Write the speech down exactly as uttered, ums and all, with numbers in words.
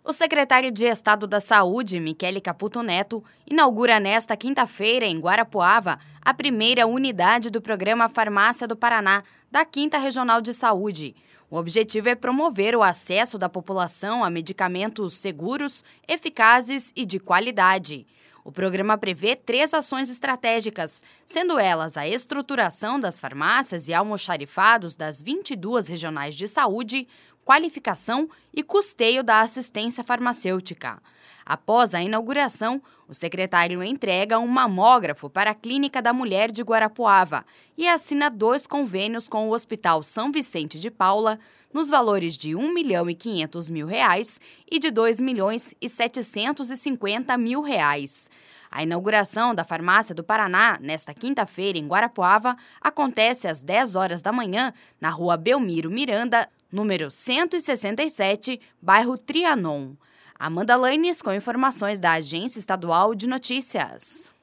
O secretário de Estado da Saúde, Michele Caputo Neto, inaugura nesta quinta-feira, em Guarapuava, a primeira unidade do programa Farmácia do Paraná, da quinta Regional de Saúde. O objetivo é promover o acesso da população a medicamentos seguros, eficazes e de qualidade. O programa prevê três ações estratégicas, sendo elas a estruturação das farmácias e almoxarifados das vinte e duas regionais de saúde, qualificação e custeio da assistência farmacêutica. Após a inauguração, o secretário entrega um mamógrafo para a Clínica da Mulher de Guarapuava e assina dois convênios com o Hospital São Vicente de Paula, nos valores de um milhão e quinhentos mil reais e de dois milhões e setecentos e cinquenta mil reais. A inauguração da Farmácia do Paraná, nesta quinta-feira, em Guarapuava, acontece às dez horas da manhã, na rua Belmiro Miranda, número cento e sessenta e sete, bairro Trianon. Amanda Lanes com informações da Agência Estadual de Notícias.